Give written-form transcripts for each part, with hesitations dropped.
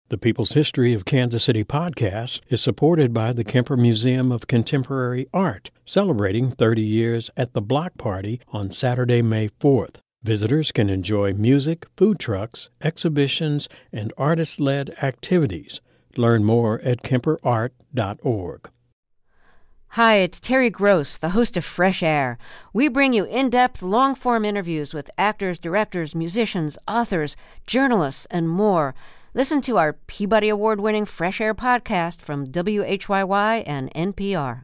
The People's History of Kansas City podcast is supported by the Kemper Museum of Contemporary Art, celebrating 30 years at the Block Party on Saturday, May 4th. Visitors can enjoy music, food trucks, exhibitions, and artist-led activities. Learn more at kemperart.org. Hi, it's Terry Gross, the host of Fresh Air. We bring you in-depth, long-form interviews with actors, directors, musicians, authors, journalists, and more. Listen to our Peabody Award-winning Fresh Air podcast from WHYY and NPR.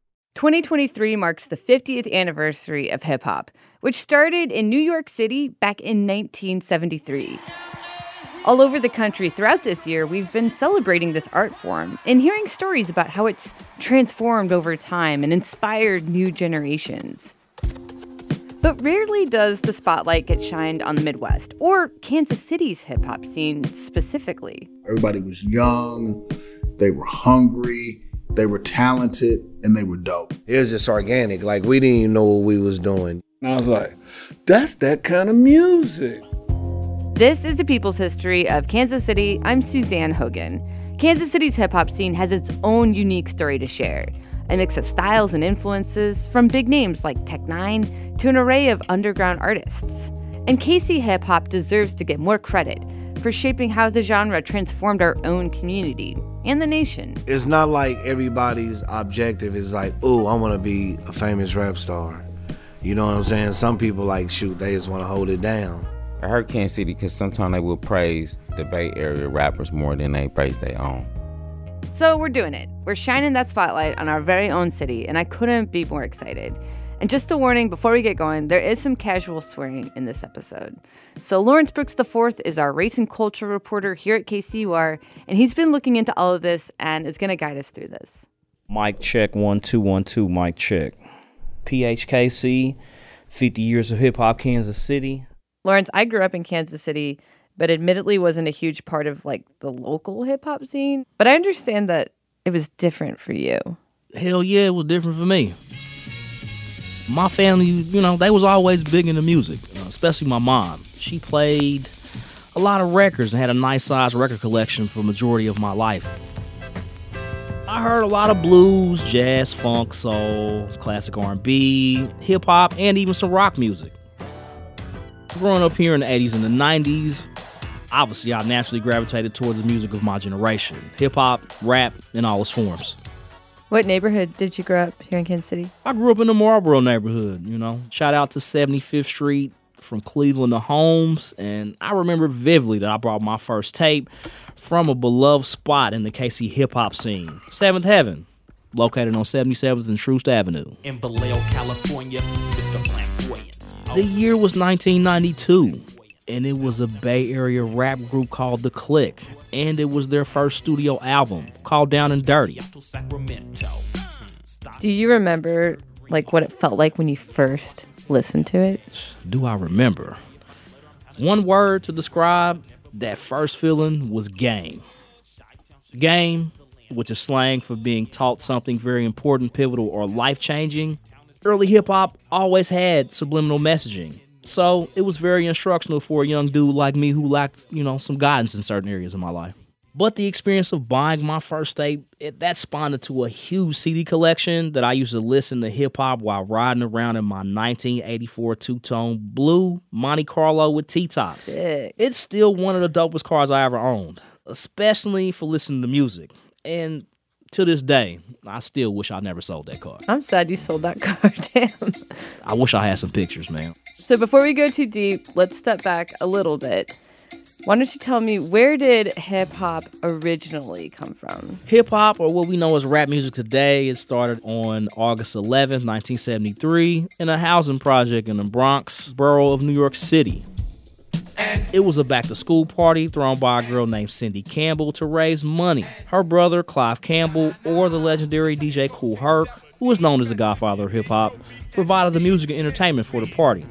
2023 marks the 50th anniversary of hip-hop, which started in New York City back in 1973. All over the country throughout this year, we've been celebrating this art form and hearing stories about how it's transformed over time and inspired new generations. But rarely does the spotlight get shined on the Midwest, or Kansas City's hip-hop scene specifically. Everybody was young, they were hungry, they were talented, and they were dope. It was just organic, like we didn't even know what we was doing. And I was like, that's that kind of music. This is the People's History of Kansas City. I'm Suzanne Hogan. Kansas City's hip-hop scene has its own unique story to share. A mix of styles and influences, from big names like Tech-9 to an array of underground artists. And KC hip-hop deserves to get more credit for shaping how the genre transformed our own community and the nation. It's not like everybody's objective is like, oh, I want to be a famous rap star. You know what I'm saying? Some people like, shoot, they just want to hold it down. I heard Kansas City because sometimes they will praise the Bay Area rappers more than they praise their own. So we're doing it. We're shining that spotlight on our very own city, and I couldn't be more excited. And just a warning, before we get going, there is some casual swearing in this episode. So Lawrence Brooks IV is our race and culture reporter here at KCUR, and he's been looking into all of this and is going to guide us through this. Mic check, 1 2 1 2, mic check. PHKC, 50 years of hip-hop, Kansas City. Lawrence, I grew up in Kansas City, but admittedly wasn't a huge part of, the local hip-hop scene. But I understand that it was different for you. Hell yeah, it was different for me. My family, they was always big into music, especially my mom. She played a lot of records and had a nice-sized record collection for the majority of my life. I heard a lot of blues, jazz, funk, soul, classic R&B, hip-hop, and even some rock music. Growing up here in the 80s and the 90s, obviously I naturally gravitated toward the music of my generation. Hip-hop, rap, in all its forms. What neighborhood did you grow up here in Kansas City? I grew up in the Marlboro neighborhood, Shout out to 75th Street from Cleveland to Holmes. And I remember vividly that I brought my first tape from a beloved spot in the KC hip-hop scene, 7th Heaven, located on 77th and Troost Avenue. In Vallejo, California, Mr. Flamboyant. The year was 1992, and it was a Bay Area rap group called The Click, and it was their first studio album called Down and Dirty. Do you remember, what it felt like when you first listened to it? Do I remember? One word to describe that first feeling was game. Game, which is slang for being taught something very important, pivotal, or life-changing. Early hip-hop always had subliminal messaging, so it was very instructional for a young dude like me who lacked, some guidance in certain areas of my life. But the experience of buying my first tape, that spawned into a huge CD collection that I used to listen to hip-hop while riding around in my 1984 two-tone blue Monte Carlo with T-tops. Sick. It's still one of the dopest cars I ever owned, especially for listening to music. And to this day, I still wish I never sold that car. I'm sad you sold that car, damn. I wish I had some pictures, man. So before we go too deep, let's step back a little bit. Why don't you tell me, where did hip-hop originally come from? Hip-hop, or what we know as rap music today, it started on August 11th, 1973, in a housing project in the Bronx borough of New York City. It was a back-to-school party thrown by a girl named Cindy Campbell to raise money. Her brother, Clive Campbell, or the legendary DJ Kool Herc, who is known as the godfather of hip-hop, provided the music and entertainment for the party.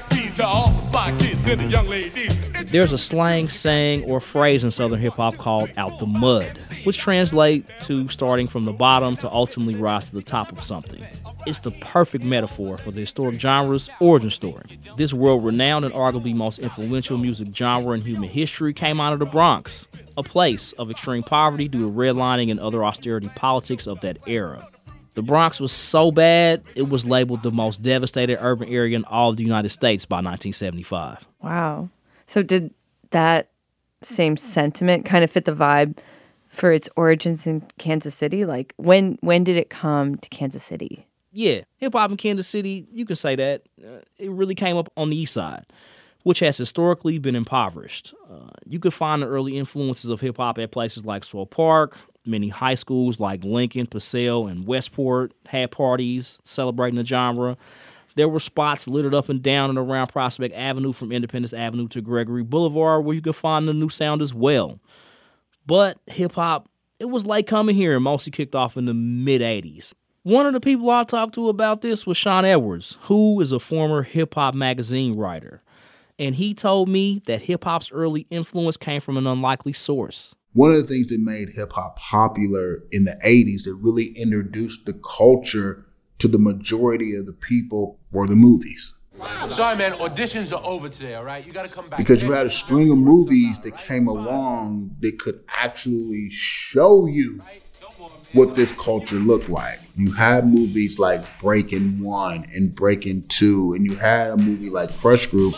There's a slang, saying, or phrase in Southern hip-hop called out the mud, which translates to starting from the bottom to ultimately rise to the top of something. It's the perfect metaphor for the historic genre's origin story. This world-renowned and arguably most influential music genre in human history came out of the Bronx, a place of extreme poverty due to redlining and other austerity politics of that era. The Bronx was so bad, it was labeled the most devastated urban area in all of the United States by 1975. Wow. So did that same sentiment kind of fit the vibe for its origins in Kansas City? Like, when did it come to Kansas City? Yeah, hip-hop in Kansas City, you can say that. It really came up on the east side, which has historically been impoverished. You could find the early influences of hip-hop at places like Swope Park. Many high schools like Lincoln, Paseo, and Westport had parties celebrating the genre. There were spots littered up and down and around Prospect Avenue from Independence Avenue to Gregory Boulevard where you could find the new sound as well. But hip-hop, it was late coming here and mostly kicked off in the mid-'80s. One of the people I talked to about this was Sean Edwards, who is a former hip-hop magazine writer. And he told me that hip-hop's early influence came from an unlikely source. One of the things that made hip-hop popular in the 80s that really introduced the culture to the majority of the people were the movies. Sorry, man, auditions are over today, all right? You got to come back. Because you had a string of movies that came along that could actually show you what this culture looked like. You had movies like Breakin' 1 and Breakin' 2, and you had a movie like Crush Group.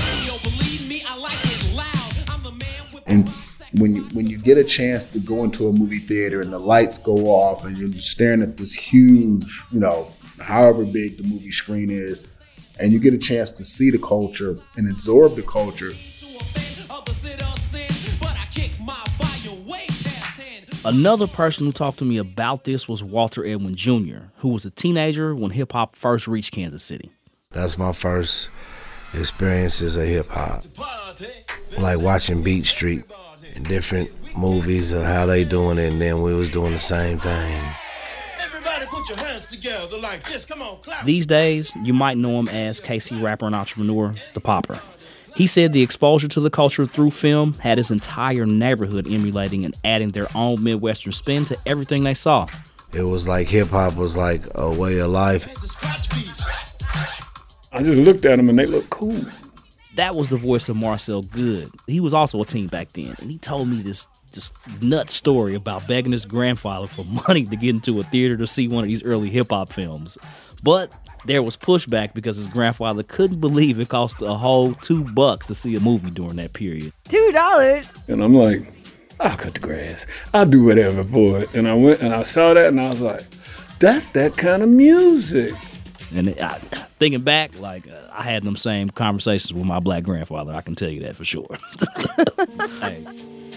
And when you get a chance to go into a movie theater and the lights go off and you're staring at this huge, however big the movie screen is, and you get a chance to see the culture and absorb the culture. Another person who talked to me about this was Walter Edwin Jr., who was a teenager when hip-hop first reached Kansas City. That's my first experiences of hip-hop. Like watching Beat Street and different movies of how they doing it, and then we was doing the same thing. Everybody put your hands together like this. Come on, clap. These days, you might know him as KC rapper and entrepreneur, The Popper. He said the exposure to the culture through film had his entire neighborhood emulating and adding their own Midwestern spin to everything they saw. It was like hip-hop was like a way of life. I just looked at them and they looked cool. That was the voice of Marcel Good. He was also a teen back then, and he told me this nuts story about begging his grandfather for money to get into a theater to see one of these early hip-hop films. But there was pushback because his grandfather couldn't believe it cost a whole $2 to see a movie during that period. $2? And I'm like, I'll cut the grass. I'll do whatever for it. And I went and I saw that and I was like, that's that kind of music. And thinking back, I had them same conversations with my black grandfather. I can tell you that for sure. Hey.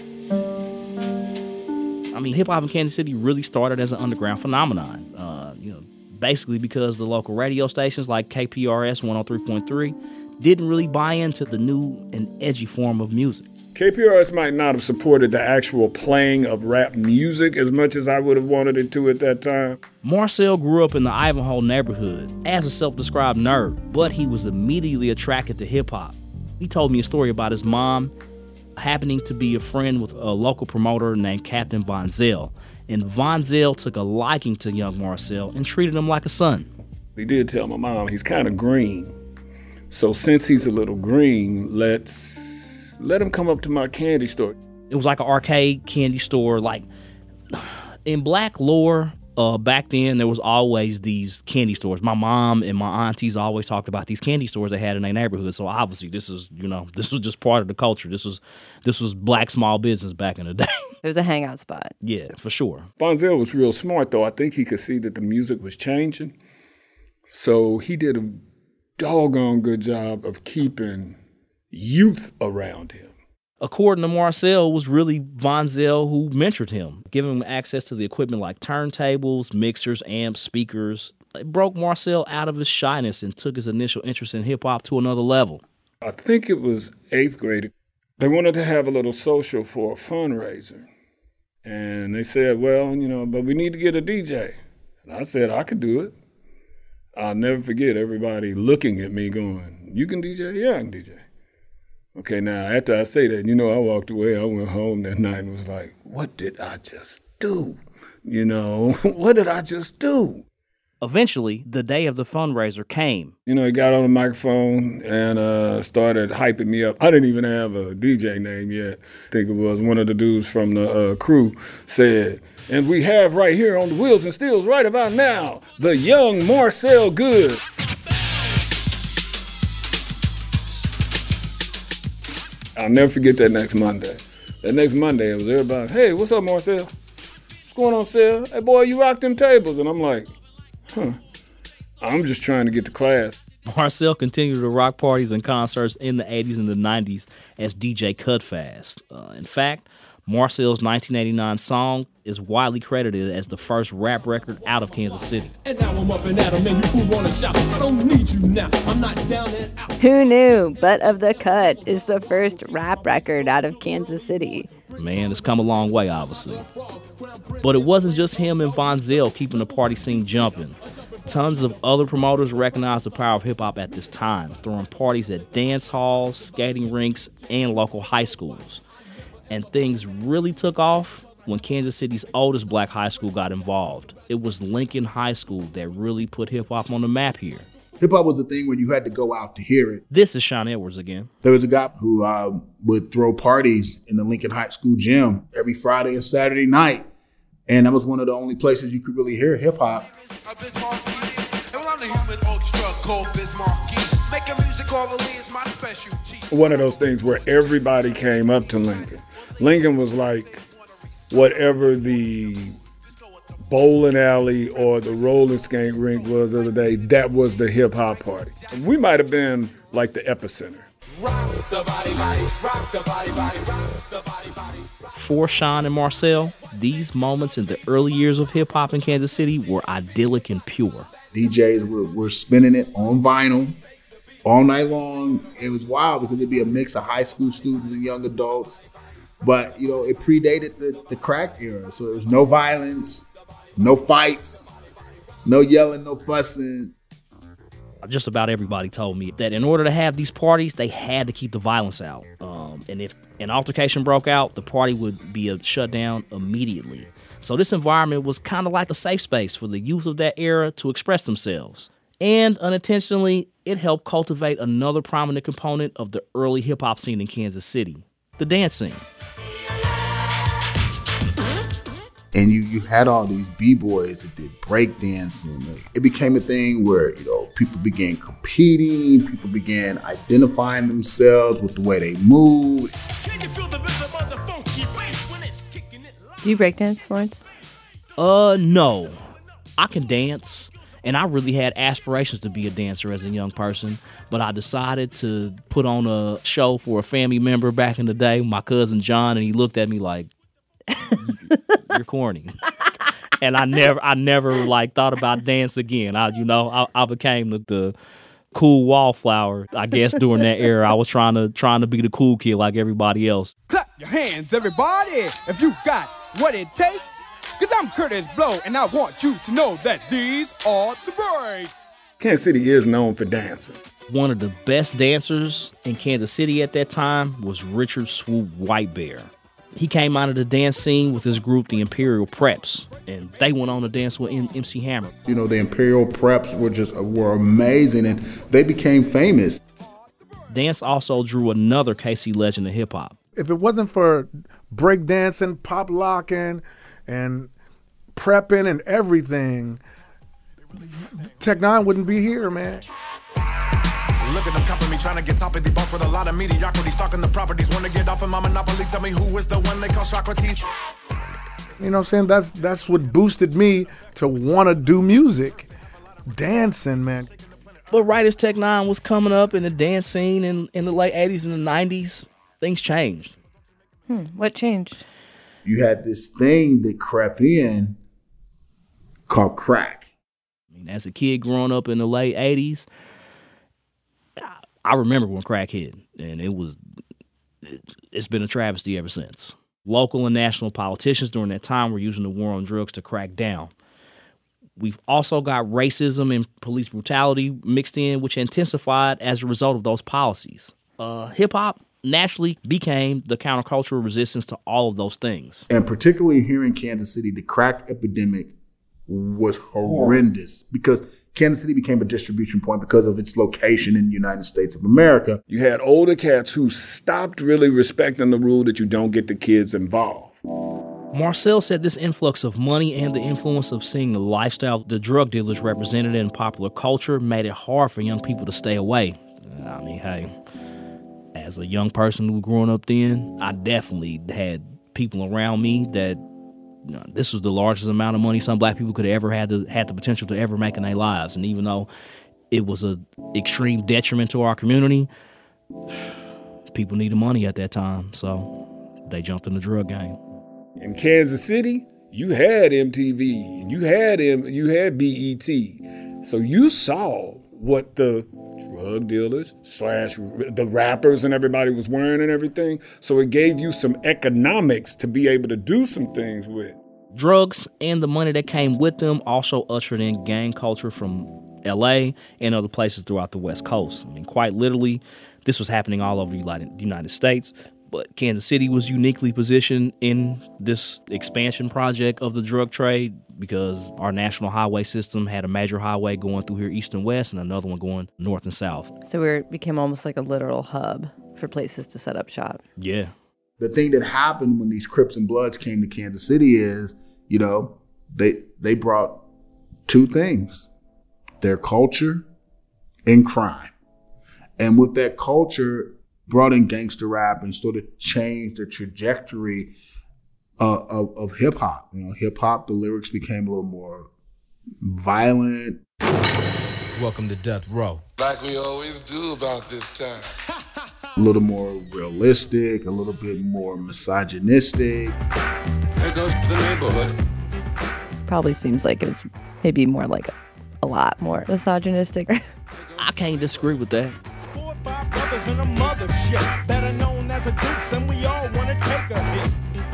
I mean, hip-hop in Kansas City really started as an underground phenomenon. Basically because the local radio stations like KPRS 103.3 didn't really buy into the new and edgy form of music. KPRS might not have supported the actual playing of rap music as much as I would have wanted it to at that time. Marcel grew up in the Ivanhoe neighborhood as a self-described nerd, but he was immediately attracted to hip-hop. He told me a story about his mom happening to be a friend with a local promoter named Captain Von Zell. And Von Zell took a liking to young Marcel and treated him like a son. He did tell my mom he's kind of green. So since he's a little green, let him come up to my candy store. It was like an arcade candy store. Like in black lore, back then there was always these candy stores. My mom and my aunties always talked about these candy stores they had in their neighborhood. So obviously this was just part of the culture. This was black small business back in the day. It was a hangout spot. Yeah, for sure. Von Zell was real smart though. I think he could see that the music was changing. So he did a doggone good job of keeping youth around him. According to Marcel, it was really Von Zell who mentored him, giving him access to the equipment like turntables, mixers, amps, speakers. It broke Marcel out of his shyness and took his initial interest in hip-hop to another level. I think it was 8th grade. They wanted to have a little social for a fundraiser. And they said, well, but we need to get a DJ. And I said, I could do it. I'll never forget everybody looking at me going, you can DJ? Yeah, I can DJ. Okay, now, after I say that, I walked away. I went home that night and was like, what did I just do? What did I just do? Eventually, the day of the fundraiser came. You know, he got on the microphone and started hyping me up. I didn't even have a DJ name yet. I think it was one of the dudes from the crew said, and we have right here on the Wheels and Steels right about now, the young Marcel Good. I'll never forget that next Monday. That next Monday, it was everybody, hey, what's up, Marcel? What's going on, Sel? Hey, boy, you rock them tables. And I'm like, I'm just trying to get to class. Marcel continued to rock parties and concerts in the 80s and the 90s as DJ Cutfast. In fact, Marcel's 1989 song is widely credited as the first rap record out of Kansas City. And now I'm up and at 'em and you fools wanna shout. I don't need you now. I'm not down and out. Who knew? Butt of the Cut is the first rap record out of Kansas City. Man, it's come a long way, obviously. But it wasn't just him and Von Zell keeping the party scene jumping. Tons of other promoters recognized the power of hip-hop at this time, throwing parties at dance halls, skating rinks, and local high schools. And things really took off when Kansas City's oldest black high school got involved. It was Lincoln High School that really put hip-hop on the map here. Hip-hop was a thing where you had to go out to hear it. This is Sean Edwards again. There was a guy who would throw parties in the Lincoln High School gym every Friday and Saturday night. And that was one of the only places you could really hear hip-hop. One of those things where everybody came up to Lincoln. Lincoln was like whatever the bowling alley or the roller skate rink was the other day, that was the hip hop party. We might have been like the epicenter. For Sean and Marcel, these moments in the early years of hip hop in Kansas City were idyllic and pure. DJs were spinning it on vinyl all night long. It was wild because it'd be a mix of high school students and young adults. But, you know, it predated the crack era. So there was no violence, no fights, no yelling, no fussing. Just about everybody told me that in order to have these parties, they had to keep the violence out. And if an altercation broke out, the party would be shut down immediately. So this environment was kind of like a safe space for the youth of that era to express themselves. And unintentionally, it helped cultivate another prominent component of the early hip-hop scene in Kansas City, the dance scene. And you had all these b-boys that did breakdancing. It became a thing where, you know, people began competing, people began identifying themselves with the way they moved. Do you breakdance, Lawrence? No. I can dance, and I really had aspirations to be a dancer as a young person, but I decided to put on a show for a family member back in the day, my cousin John, and he looked at me like, you're corny. And I never like thought about dance again. I became the cool wallflower, I guess, during that era. I was trying to be the cool kid like everybody else. Clap your hands, everybody, if you got what it takes. Cause I'm Curtis Blow, and I want you to know that these are the breaks. Kansas City is known for dancing. One of the best dancers in Kansas City at that time was Richard Swoop Whitebear. He came out of the dance scene with his group, the Imperial Preps, and they went on to dance with MC Hammer. You know, the Imperial Preps were amazing, and they became famous. Dance also drew another KC legend of hip-hop. If it wasn't for breakdancing, pop locking, and prepping and everything, Tech Nine wouldn't be here, man. Look at them copping me, trying to get top of the boss with a lot of mediocrity, stalking the properties, want to get off of my monopoly, tell me who is the one they call Socrates. You know what I'm saying? That's what boosted me to want to do music. Dancing, man. But right as Tech Nine was coming up in the dance scene in the late 80s and the 90s, things changed. What changed? You had this thing that crept in called crack. I mean, as a kid growing up in the late 80s, I remember when crack hit, and it's been a travesty ever since. Local and national politicians during that time were using the war on drugs to crack down. We've also got racism and police brutality mixed in, which intensified as a result of those policies. Hip-hop naturally became the countercultural resistance to all of those things. And particularly here in Kansas City, the crack epidemic was horrendous because Kansas City became a distribution point because of its location in the United States of America. You had older cats who stopped really respecting the rule that you don't get the kids involved. Marcel said this influx of money and the influence of seeing the lifestyle the drug dealers represented in popular culture made it hard for young people to stay away. I mean, hey, as a young person who was growing up then, I definitely had people around me that this was the largest amount of money some black people could have ever had the potential to ever make in their lives. And even though it was an extreme detriment to our community, people needed money at that time, so they jumped in the drug game. In Kansas City, you had MTV and you had BET. So you saw what the drug dealers / the rappers and everybody was wearing and everything. So it gave you some economics to be able to do some things with. Drugs and the money that came with them also ushered in gang culture from LA and other places throughout the West Coast. I mean, quite literally, this was happening all over the United States. But Kansas City was uniquely positioned in this expansion project of the drug trade because our national highway system had a major highway going through here east and west and another one going north and south. So it became almost like a literal hub for places to set up shop. Yeah. The thing that happened when these Crips and Bloods came to Kansas City is, they brought two things, their culture and crime. And with that culture, brought in gangster rap and sort of changed the trajectory of hip hop. Hip hop, the lyrics became a little more violent. Welcome to Death Row. Like we always do about this time. A little more realistic, a little bit more misogynistic. There goes the neighborhood. Probably seems like it's maybe more like a lot more misogynistic. I can't disagree with that. Brothers in a mothership, better known as a deuce, and we all want to take a hit.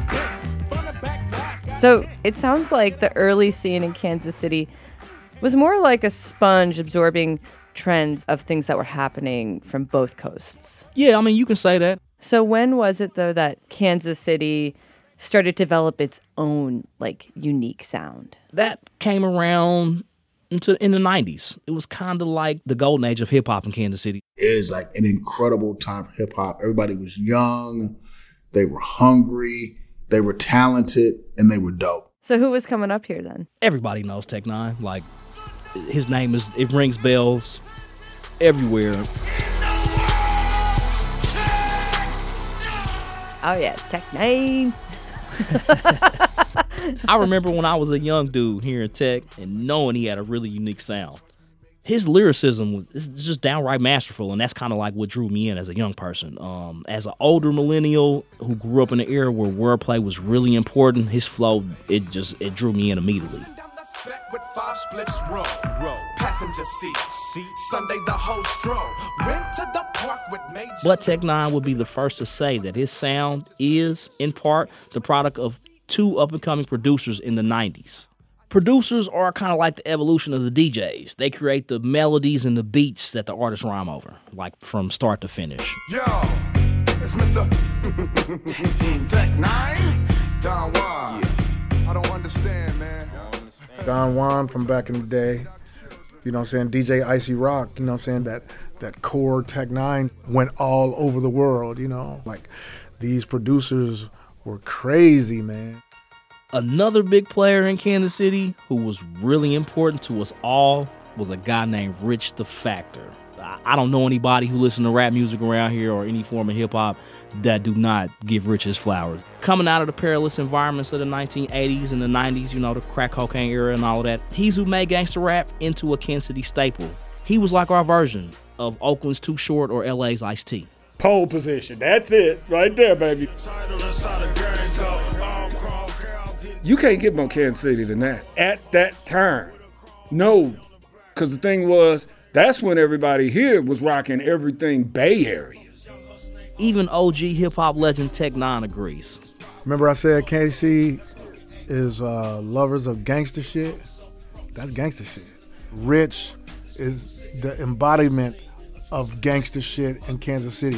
So it sounds like the early scene in Kansas City was more like a sponge absorbing trends of things that were happening from both coasts. Yeah, I mean, you can say that. So when was it, though, that Kansas City started to develop its own, unique sound? That came around in the 90s. It was kind of like the golden age of hip-hop in Kansas City. It was like an incredible time for hip-hop. Everybody was young, they were hungry, they were talented, and they were dope. So who was coming up here then? Everybody knows Tech Nine. His name it rings bells everywhere. Oh yeah, Tech Nine. I remember when I was a young dude hearing Tech and knowing he had a really unique sound. His lyricism is just downright masterful, and that's kind of like what drew me in as a young person. As an older millennial who grew up in an era where wordplay was really important, his flow, it drew me in immediately. With 5 splits, row, passenger seat, Sunday the whole stroll, went to the park with major. But Tech Nine would be the first to say that his sound is, in part, the product of 2 up-and-coming producers in the 90s. Producers are kind of like the evolution of the DJs. They create the melodies and the beats that the artists rhyme over, from start to finish. Yo, it's Mr. Tech Nine, Don Juan. Yeah. I don't understand, man. Don Juan from back in the day, DJ Icy Rock, that core Tech Nine went all over the world, these producers were crazy, man. Another big player in Kansas City who was really important to us all was a guy named Rich the Factor. I don't know anybody who listens to rap music around here or any form of hip-hop that do not give Rich his flowers. Coming out of the perilous environments of the 1980s and the 90s, the crack cocaine era and all of that, he's who made gangster rap into a Kansas City staple. He was like our version of Oakland's Too Short or LA's Ice-T. Pole position, that's it, right there, baby. You can't get more Kansas City than that at that time. No, because the thing was, that's when everybody here was rocking everything Bay Area. Even OG hip-hop legend Tech Nine agrees. Remember I said KC is lovers of gangster shit? That's gangster shit. Rich is the embodiment of gangster shit in Kansas City.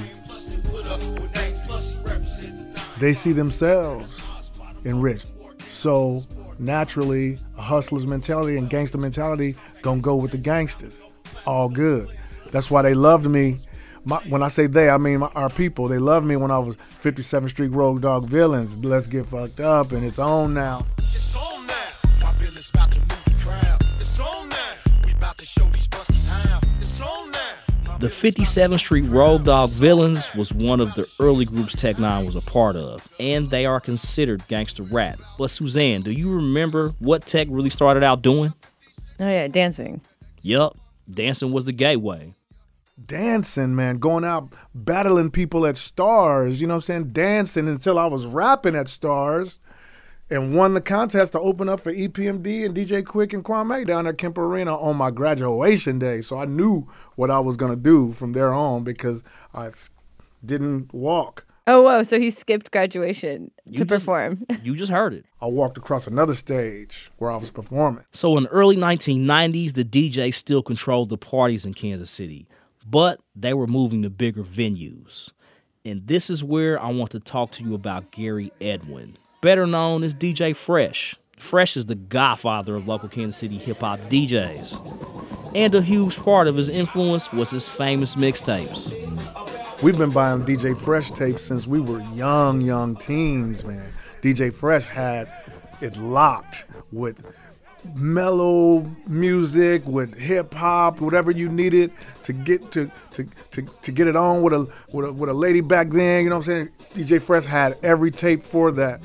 They see themselves in Rich. So naturally, a hustler's mentality and gangster mentality gonna go with the gangsters. All good. That's why they loved me. When I say they, I mean our people. They loved me when I was 57th Street Road Dog Villains. Let's Get Fucked Up, and it's on now. It's on now. My villains about to move the crowd. It's on now. We about to show these busters how. It's on now. The 57th Street Road Dog Villains was one of the early groups Tech Nine was a part of, and they are considered gangster rap. But Suzanne, do you remember what Tech really started out doing? Oh yeah, dancing. Yup, dancing was the gateway. Dancing, man, going out battling people at Stars, you know what I'm saying? Dancing until I was rapping at Stars and won the contest to open up for EPMD and DJ Quick and Kwame down at Kemper Arena on my graduation day. So I knew what I was going to do from there on because I didn't walk. Oh, whoa, so he skipped graduation to perform. You just heard it. I walked across another stage where I was performing. So in the early 1990s, the DJ still controlled the parties in Kansas City, but they were moving to bigger venues. And this is where I want to talk to you about Gary Edwin, better known as DJ Fresh. Fresh is the godfather of local Kansas City hip-hop DJs. And a huge part of his influence was his famous mixtapes. We've been buying DJ Fresh tapes since we were young teens, man. DJ Fresh had it locked with mellow music, with hip hop, whatever you needed to get to get it on with a lady back then. You know what I'm saying? DJ Fresh had every tape for that.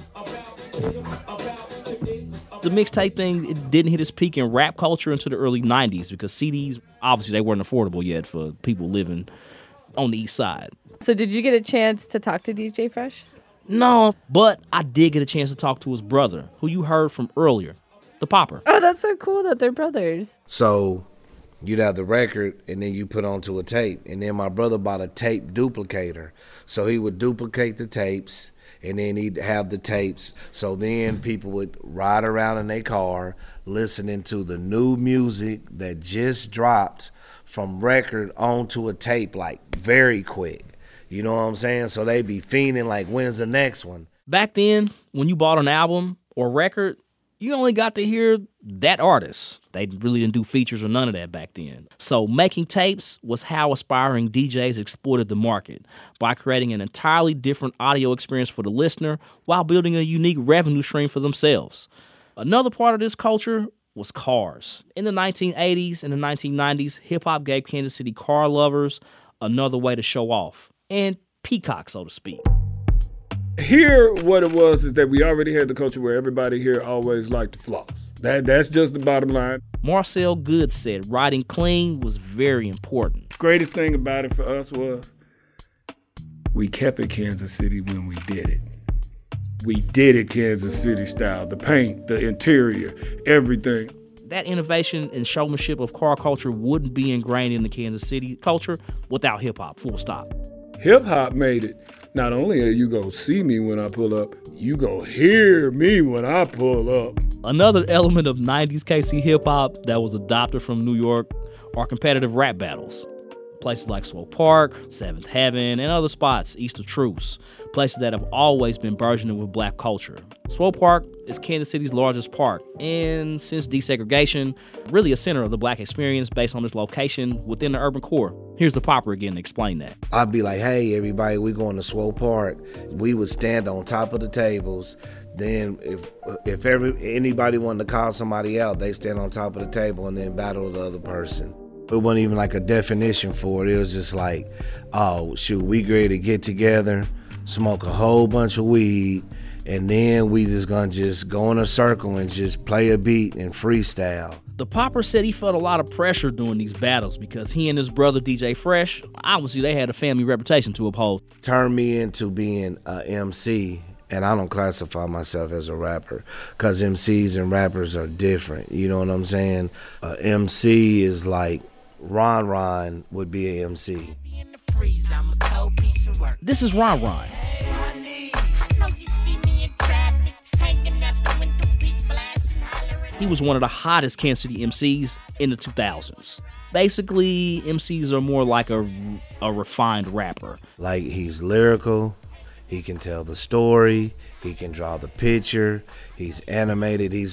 The mixtape thing, it didn't hit its peak in rap culture until the early 90s because CDs, obviously they weren't affordable yet for people living on the east side. So did you get a chance to talk to DJ Fresh? No, but I did get a chance to talk to his brother, who you heard from earlier, the Popper. Oh, that's so cool that they're brothers. So you'd have the record and then you put onto a tape. And then my brother bought a tape duplicator. So he would duplicate the tapes and then he'd have the tapes. So then people would ride around in their car listening to the new music that just dropped from record onto a tape like very quick. You know what I'm saying? So they be fiending like, when's the next one? Back then, when you bought an album or record, you only got to hear that artist. They really didn't do features or none of that back then. So making tapes was how aspiring DJs exploited the market by creating an entirely different audio experience for the listener while building a unique revenue stream for themselves. Another part of this culture was cars. In the 1980s and the 1990s, hip-hop gave Kansas City car lovers another way to show off and peacock, so to speak. Here, what it was is that we already had the culture where everybody here always liked to floss. That's just the bottom line. Marcel Good said riding clean was very important. Greatest thing about it for us was we kept it Kansas City when we did it. We did it Kansas City style. The paint, the interior, everything. That innovation and showmanship of car culture wouldn't be ingrained in the Kansas City culture without hip-hop, full stop. Hip-hop made it. Not only are you going to see me when I pull up, you going to hear me when I pull up. Another element of 90s KC hip-hop that was adopted from New York are competitive rap battles. Places like Swope Park, Seventh Heaven, and other spots east of Truce. Places that have always been burgeoning with black culture. Swope Park is Kansas City's largest park, and since desegregation, really a center of the black experience based on its location within the urban core. Here's the Popper again to explain that. I'd be like, hey, everybody, we going to Swope Park. We would stand on top of the tables. Then if anybody wanted to call somebody out, they stand on top of the table and then battle the other person. It wasn't even like a definition for it. It was just like, oh, shoot, we ready to get together, smoke a whole bunch of weed, and then we just gonna just go in a circle and just play a beat and freestyle. The Popper said he felt a lot of pressure during these battles because he and his brother DJ Fresh, obviously they had a family reputation to uphold. Turned me into being an MC, and I don't classify myself as a rapper because MCs and rappers are different. You know what I'm saying? MC is like Ron would be an MC. This is Ron. He was one of the hottest Kansas City MCs in the 2000s. Basically, MCs are more like a refined rapper. Like, he's lyrical, he can tell the story, He can draw the picture. He's animated. He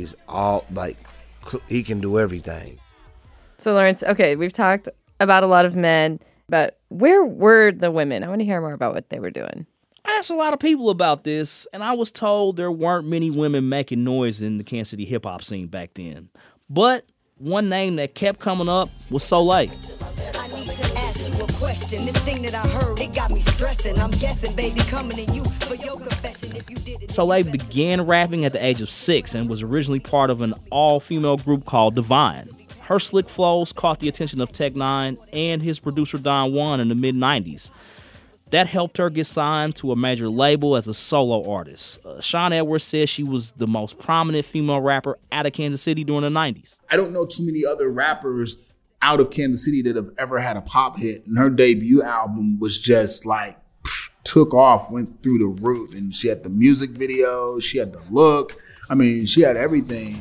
can do everything. So, Lawrence, okay, we've talked about a lot of men, but where were the women? I want to hear more about what they were doing. I asked a lot of people about this, and I was told there weren't many women making noise in the Kansas City hip-hop scene back then. But one name that kept coming up was Soleil. Question. This thing that I heard, it got me stressing. I'm guessing, baby, coming to you for your confession if you did it. Soleil began rapping at the age of 6 and was originally part of an all-female group called Divine. Her slick flows caught the attention of Tech Nine and his producer Don Juan in the mid-90s. That helped her get signed to a major label as a solo artist. Sean Edwards says she was the most prominent female rapper out of Kansas City during the 90s. I don't know too many other rappers out of Kansas City that have ever had a pop hit. And her debut album was just like, took off, went through the roof. And she had the music video, she had the look. I mean, she had everything.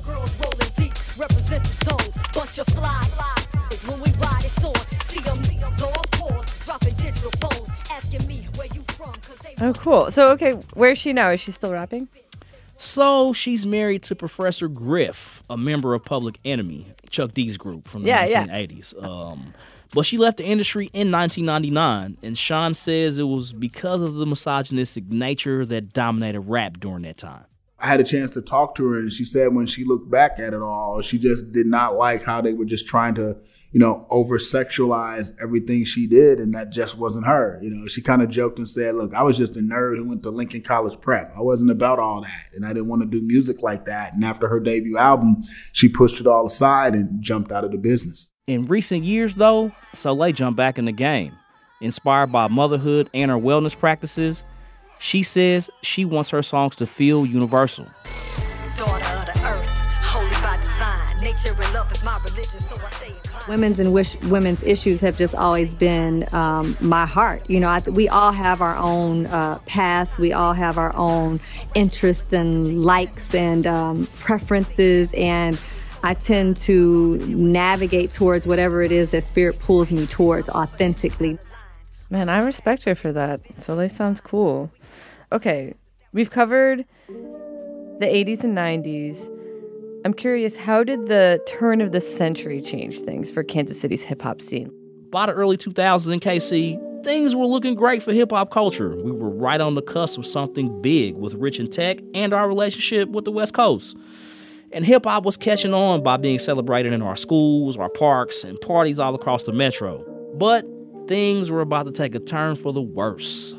Oh, cool. So, okay, where's she now? Is she still rapping? So she's married to Professor Griff, a member of Public Enemy, Chuck D's group from the 1980s. But she left the industry in 1999, and Sean says it was because of the misogynistic nature that dominated rap during that time. I had a chance to talk to her, and she said when she looked back at it all, she just did not like how they were just trying to, over-sexualize everything she did, and that just wasn't her. She kind of joked and said, look, I was just a nerd who went to Lincoln College Prep. I wasn't about all that, and I didn't want to do music like that. And after her debut album, she pushed it all aside and jumped out of the business. In recent years, though, Soleil jumped back in the game. Inspired by motherhood and her wellness practices, she says she wants her songs to feel universal. Daughter of the earth, holy by design. Nature and love is my religion, so I stay inclined. Women's issues have just always been my heart. We all have our own past. We all have our own interests and likes and preferences, and I tend to navigate towards whatever it is that spirit pulls me towards authentically. Man, I respect her for that. Soleil sounds cool. Okay, we've covered the 80s and 90s. I'm curious, how did the turn of the century change things for Kansas City's hip-hop scene? By the early 2000s in KC, things were looking great for hip-hop culture. We were right on the cusp of something big with Rich and Tech and our relationship with the West Coast. And hip-hop was catching on by being celebrated in our schools, our parks, and parties all across the metro. But things were about to take a turn for the worse.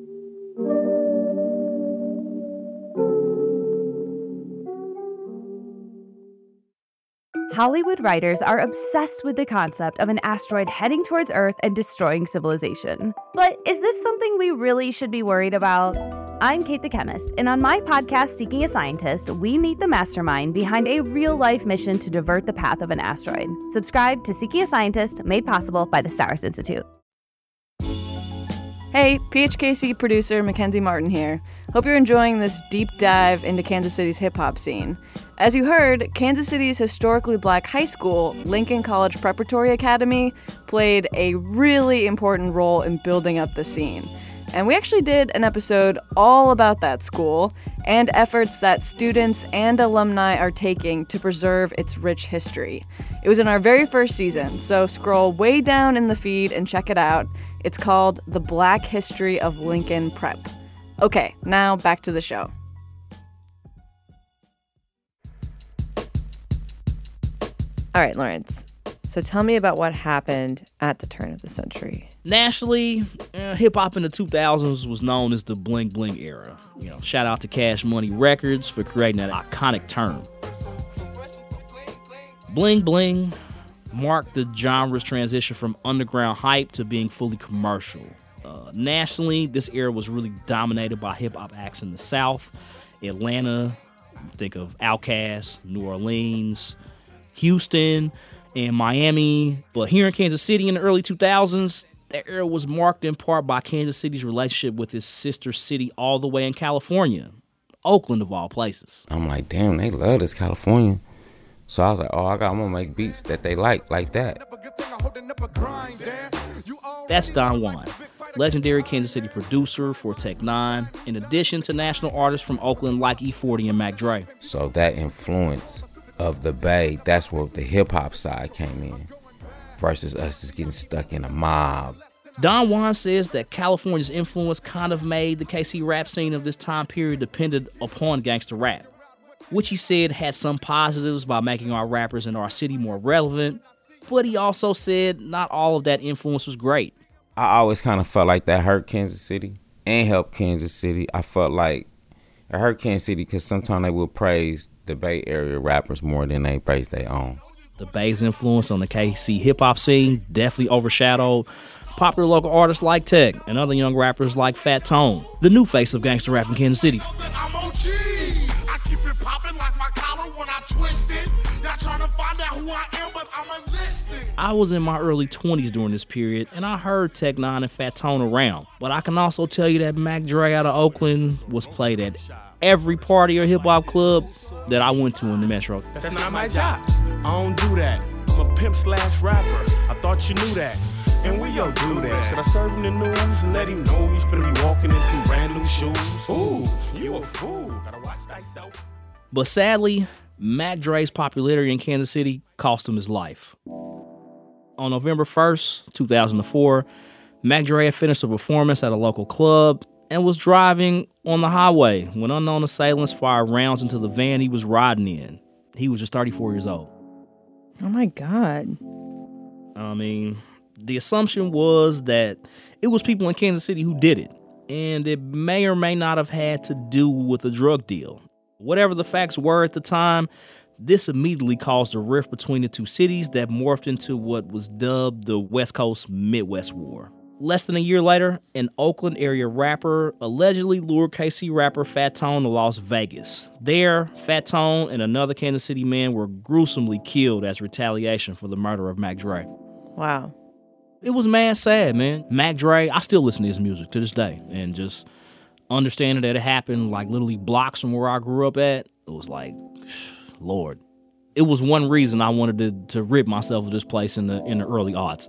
Hollywood writers are obsessed with the concept of an asteroid heading towards Earth and destroying civilization. But is this something we really should be worried about? I'm Kate the Chemist, and on my podcast, Seeking a Scientist, we meet the mastermind behind a real-life mission to divert the path of an asteroid. Subscribe to Seeking a Scientist, made possible by the Stars Institute. Hey, PHKC producer Mackenzie Martin here. Hope you're enjoying this deep dive into Kansas City's hip-hop scene. As you heard, Kansas City's historically black high school, Lincoln College Preparatory Academy, played a really important role in building up the scene. And we actually did an episode all about that school and efforts that students and alumni are taking to preserve its rich history. It was in our very first season, so scroll way down in the feed and check it out. It's called The Black History of Lincoln Prep. Okay, now back to the show. All right, Lawrence. So tell me about what happened at the turn of the century. Nationally, hip-hop in the 2000s was known as the bling bling era. Shout out to Cash Money Records for creating that iconic term. Bling bling marked the genre's transition from underground hype to being fully commercial. Nationally, this era was really dominated by hip-hop acts in the South. Atlanta, think of Outkast, New Orleans, Houston, and Miami. But here in Kansas City in the early 2000s, that era was marked in part by Kansas City's relationship with its sister city all the way in California, Oakland of all places. I'm like, damn, they love this California. So I was like, oh, I'm gonna make beats that they like that. That's Don Juan, legendary Kansas City producer for Tech 9, in addition to national artists from Oakland like E40 and Mac Dre. So that influence of the Bay, that's where the hip-hop side came in, versus us just getting stuck in a mob. Don Juan says that California's influence kind of made the KC rap scene of this time period dependent upon gangster rap, which he said had some positives by making our rappers in our city more relevant, but he also said not all of that influence was great. I always kind of felt like that hurt Kansas City and helped Kansas City. I felt like it hurt Kansas City because sometimes they will praise the Bay Area rappers more than they praise their own. The Bay's influence on the KC hip-hop scene definitely overshadowed popular local artists like Tech and other young rappers like Fat Tone, the new face of gangster rap in Kansas City. I'm OG. I keep it popping like my collar when I twist it. Y'all trying to find out who I am, but I'm enlisted. I was in my early 20s during this period, and I heard Tech 9 and Fat Tone around. But I can also tell you that Mac Dre out of Oakland was played at every party or hip-hop club that I went to in the Metro. That's not my job. I don't do that. I'm a pimp / rapper. I thought you knew that. And we yo do that. Should I serve him the news and let him know he's finna be walking in some brand new shoes? Ooh, you a fool. Gotta watch thyself. But sadly, Mac Dre's popularity in Kansas City cost him his life. On November 1st, 2004, Mac Dre had finished a performance at a local club and was driving on the highway when unknown assailants fired rounds into the van he was riding in. He was just 34 years old. Oh my God. I mean, the assumption was that it was people in Kansas City who did it, and it may or may not have had to do with a drug deal. Whatever the facts were at the time, this immediately caused a rift between the two cities that morphed into what was dubbed the West Coast Midwest War. Less than a year later, an Oakland area rapper allegedly lured KC rapper Fat Tone to Las Vegas. There, Fat Tone and another Kansas City man were gruesomely killed as retaliation for the murder of Mac Dre. Wow. It was mad sad, man. Mac Dre, I still listen to his music to this day, and just understanding that it happened like literally blocks from where I grew up at, it was like, Lord. It was one reason I wanted to rid myself of this place in the early aughts.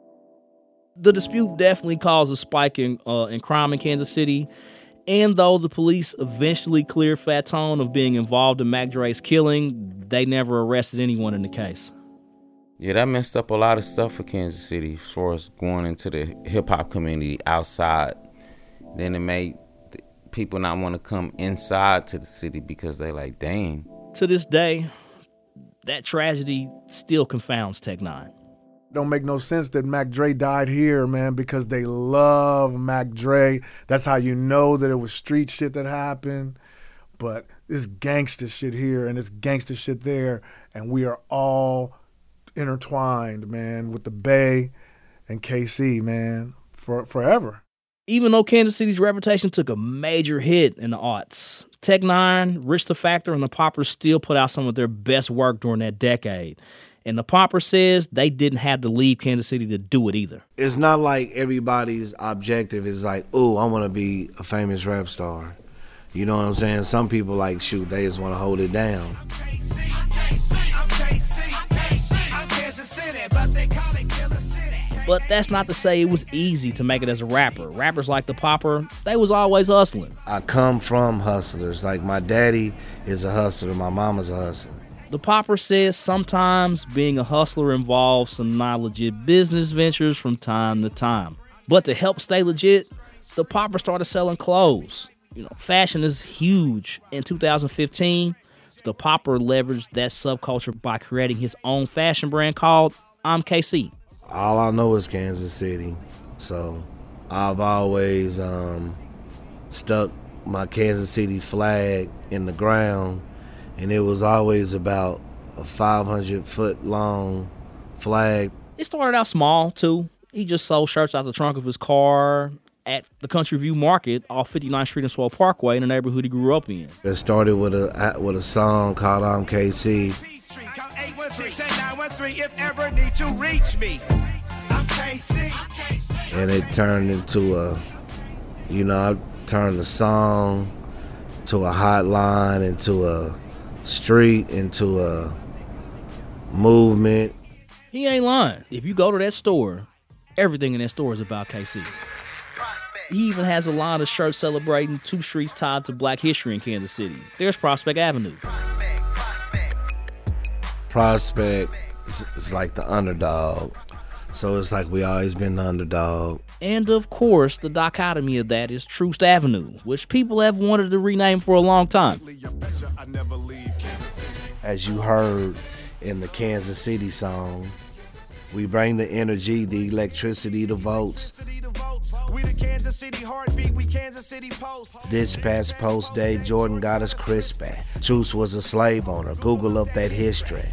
The dispute definitely caused a spike in crime in Kansas City, and though the police eventually cleared Fat Tone of being involved in Mac Dre's killing, they never arrested anyone in the case. Yeah, that messed up a lot of stuff for Kansas City as far as going into the hip-hop community outside. Then it made people not want to come inside to the city because they like, dang. To this day, that tragedy still confounds Tech 9. Don't make no sense that Mac Dre died here, man, because they love Mac Dre. That's how you know that it was street shit that happened. But it's gangster shit here and it's gangster shit there, and we are all intertwined, man, with the Bay and KC, man, forever. Even though Kansas City's reputation took a major hit in the aughts, Tech 9, Rich the Factor, and the Poppers still put out some of their best work during that decade. And the Popper says they didn't have to leave Kansas City to do it either. It's not like everybody's objective is like, oh, I want to be a famous rap star. You know what I'm saying? Some people like, shoot, they just want to hold it down. But that's not to say it was easy to make it as a rapper. Rappers like the Popper, they was always hustling. I come from hustlers. Like my daddy is a hustler, my mama's a hustler. The Popper says sometimes being a hustler involves some non-legit business ventures from time to time. But to help stay legit, the Popper started selling clothes. You know, fashion is huge. In 2015, the Popper leveraged that subculture by creating his own fashion brand called I'm KC. All I know is Kansas City. So I've always stuck my Kansas City flag in the ground. And it was always about a 500-foot long flag. It started out small, too. He just sold shirts out the trunk of his car at the Country View Market off 59th Street and Swole Parkway in the neighborhood he grew up in. It started with a song called I'm KC. And it turned into I turned the song to a hotline, into a street, into a movement. He ain't lying. If you go to that store, everything in that store is about KC. He even has a line of shirts celebrating 2 streets tied to Black history in Kansas City. There's Prospect Avenue. Prospect is like the underdog. So it's like we always been the underdog. And of course, the dichotomy of that is Troost Avenue, which people have wanted to rename for a long time. As you heard in the Kansas City song, we bring the energy, the electricity, the votes. This past post day, Jordan got us crispy. Troost was a slave owner. Google up that history.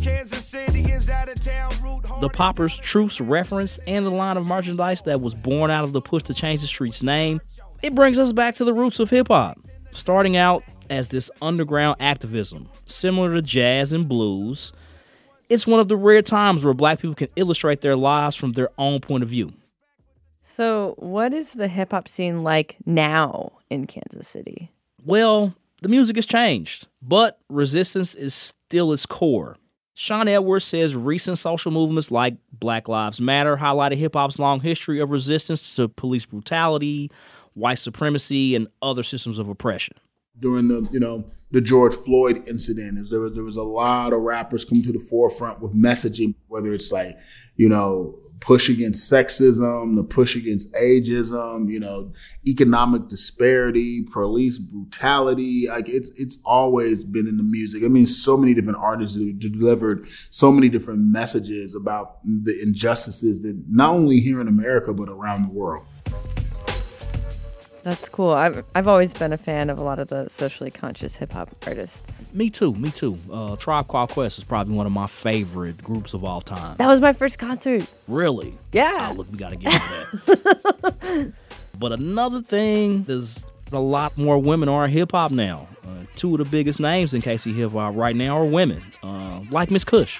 The Poppers' Troost reference and the line of merchandise that was born out of the push to change the street's name, it brings us back to the roots of hip-hop, starting out as this underground activism, similar to jazz and blues. It's one of the rare times where Black people can illustrate their lives from their own point of view. So what is the hip-hop scene like now in Kansas City? Well, the music has changed, but resistance is still its core. Sean Edwards says recent social movements like Black Lives Matter highlighted hip-hop's long history of resistance to police brutality, white supremacy, and other systems of oppression. During the George Floyd incident, there was a lot of rappers come to the forefront with messaging, whether it's like, push against sexism, the push against ageism, economic disparity, police brutality. Like it's always been in the music. I mean, so many different artists have delivered so many different messages about the injustices that not only here in America, but around the world. That's cool. I've always been a fan of a lot of the socially conscious hip-hop artists. Me too. Tribe Called Quest is probably one of my favorite groups of all time. That was my first concert. Really? Yeah. Oh, look, we got to get into that. But another thing, there's a lot more women are in hip-hop now. 2 of the biggest names in KC hip-hop right now are women, like Miss Kush.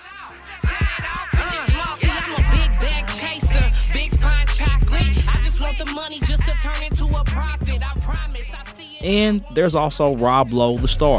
And there's also Rob Lowe, the star.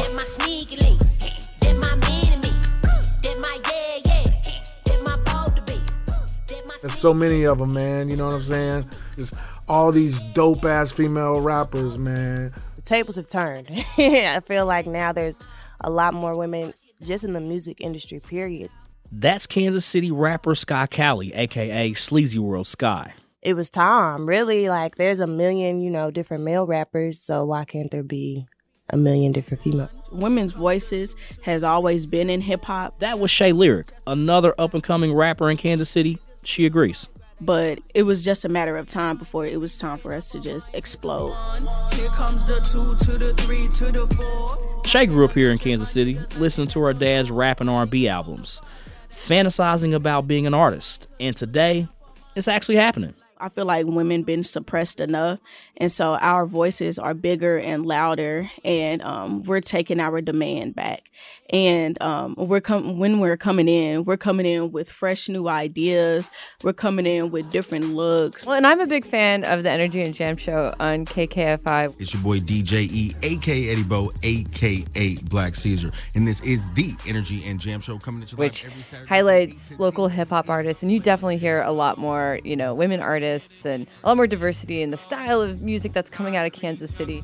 There's so many of them, man. You know what I'm saying? There's all these dope-ass female rappers, man. The tables have turned. I feel like now there's a lot more women just in the music industry, period. That's Kansas City rapper Sky Cali, a.k.a. Sleazy World Sky. It was time, really. Like, there's a million, different male rappers, so why can't there be a million different female? Women's voices has always been in hip-hop. That was Shay Lyric, another up-and-coming rapper in Kansas City. She agrees. But it was just a matter of time before it was time for us to just explode. Here comes the 2 to the 3 to the 4. Shay grew up here in Kansas City, listening to her dad's rap and R&B albums, fantasizing about being an artist. And today, it's actually happening. I feel like women been suppressed enough, and so our voices are bigger and louder, and we're taking our demand back. And when we're coming in with fresh new ideas. We're coming in with different looks. Well, and I'm a big fan of the Energy and Jam Show on KKFI. It's your boy DJ E, a.k.a. Eddie Bo, a.k.a. Black Caesar. And this is the Energy and Jam Show coming at you live every Saturday. Highlights local hip-hop artists, and you definitely hear a lot more, women artists and a lot more diversity in the style of music that's coming out of Kansas City.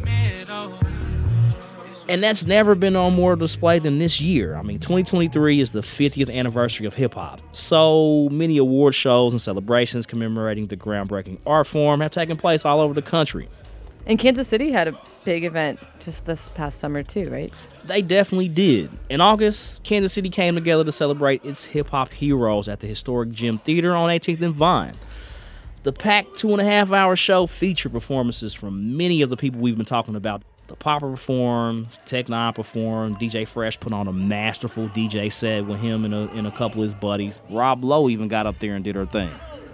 And that's never been on more display than this year. I mean, 2023 is the 50th anniversary of hip-hop. So many award shows and celebrations commemorating the groundbreaking art form have taken place all over the country. And Kansas City had a big event just this past summer too, right? They definitely did. In August, Kansas City came together to celebrate its hip-hop heroes at the historic Gym Theater on 18th and Vine. The packed 2.5-hour show featured performances from many of the people we've been talking about. The Popper performed, Tech Nine performed, DJ Fresh put on a masterful DJ set with him and a couple of his buddies. Rob Lowe even got up there and did her thing.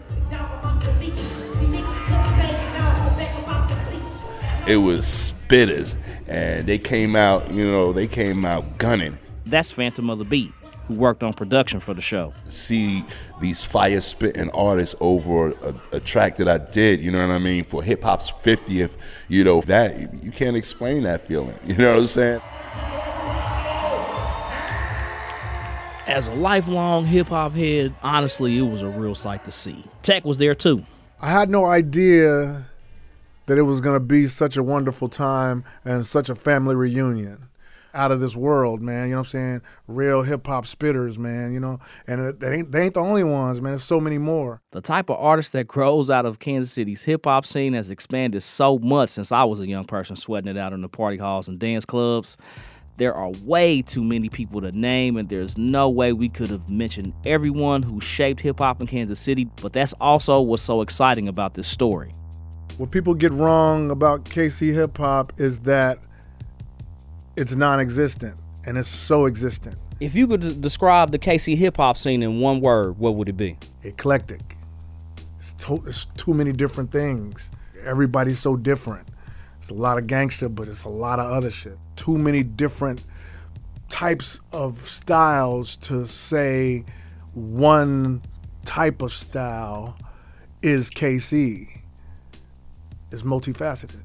It was spitters, and they came out gunning. That's Phantom of the Beat, who worked on production for the show. See these fire spitting artists over a track that I did, you know what I mean, for hip hop's 50th, that you can't explain that feeling, you know what I'm saying? As a lifelong hip-hop head, honestly, it was a real sight to see. Tech was there too. I had no idea that it was going to be such a wonderful time and such a family reunion. Out of this world, man, you know what I'm saying? Real hip-hop spitters, man, you know? And they ain't the only ones, man. There's so many more. The type of artist that grows out of Kansas City's hip-hop scene has expanded so much since I was a young person sweating it out in the party halls and dance clubs. There are way too many people to name, and there's no way we could have mentioned everyone who shaped hip-hop in Kansas City, but that's also what's so exciting about this story. What people get wrong about KC hip-hop is that it's non-existent, and it's so existent. If you could describe the KC hip-hop scene in one word, what would it be? Eclectic. It's too many different things. Everybody's so different. It's a lot of gangster, but it's a lot of other shit. Too many different types of styles to say one type of style is KC. It's multifaceted.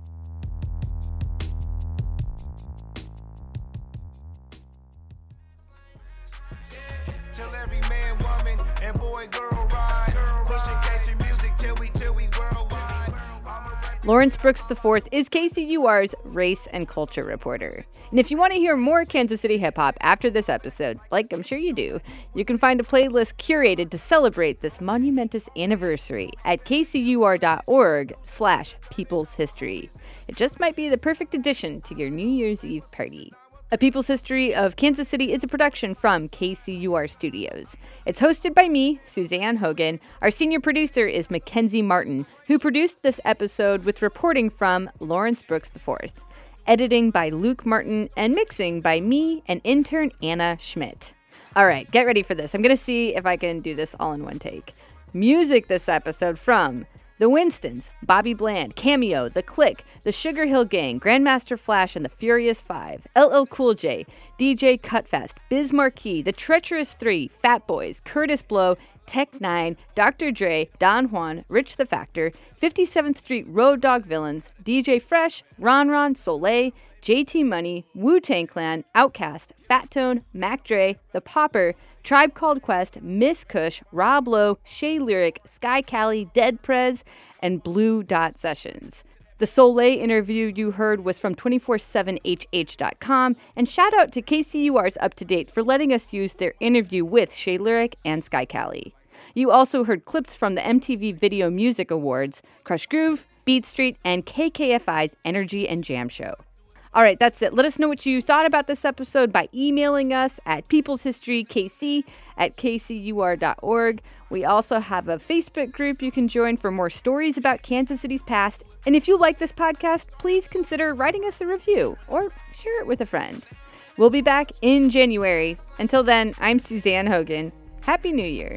Till every man, woman, and boy, girl ride. Pushing KC music till we worldwide. Lawrence Brooks IV is KCUR's race and culture reporter. And if you want to hear more Kansas City hip-hop after this episode, like I'm sure you do, you can find a playlist curated to celebrate this monumentous anniversary at kcur.org/People's History. It just might be the perfect addition to your New Year's Eve party. A People's History of Kansas City is a production from KCUR Studios. It's hosted by me, Suzanne Hogan. Our senior producer is Mackenzie Martin, who produced this episode with reporting from Lawrence Brooks IV. Editing by Luke Martin and mixing by me and intern Anna Schmidt. All right, get ready for this. I'm going to see if I can do this all in one take. Music this episode from The Winstons, Bobby Bland, Cameo, The Click, The Sugar Hill Gang, Grandmaster Flash and the Furious Five, LL Cool J, DJ Cutfest, Biz Marquee, The Treacherous Three, Fat Boys, Curtis Blow, Tech Nine, Dr. Dre, Don Juan, Rich the Factor, 57th Street Road Dog Villains, DJ Fresh, Ron Soleil, JT Money, Wu-Tang Clan, Outkast, Fat Tone, Mac Dre, The Popper, Tribe Called Quest, Miss Kush, Rob Lowe, Shay Lyric, Sky Cali, Dead Prez, and Blue Dot Sessions. The Soleil interview you heard was from 247hh.com, and shout out to KCUR's Up to Date for letting us use their interview with Shay Lyric and Sky Cali. You also heard clips from the MTV Video Music Awards, Crush Groove, Beat Street, and KKFI's Energy and Jam Show. All right, that's it. Let us know what you thought about this episode by emailing us at peopleshistorykc@kcur.org. We also have a Facebook group you can join for more stories about Kansas City's past. And if you like this podcast, please consider writing us a review or share it with a friend. We'll be back in January. Until then, I'm Suzanne Hogan. Happy New Year.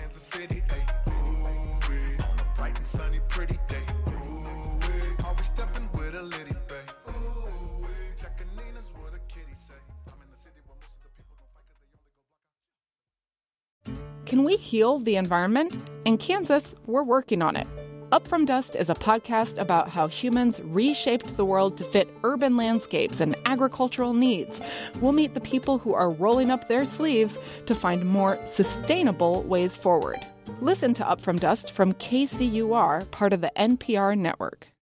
Can we heal the environment? In Kansas, we're working on it. Up From Dust is a podcast about how humans reshaped the world to fit urban landscapes and agricultural needs. We'll meet the people who are rolling up their sleeves to find more sustainable ways forward. Listen to Up From Dust from KCUR, part of the NPR network.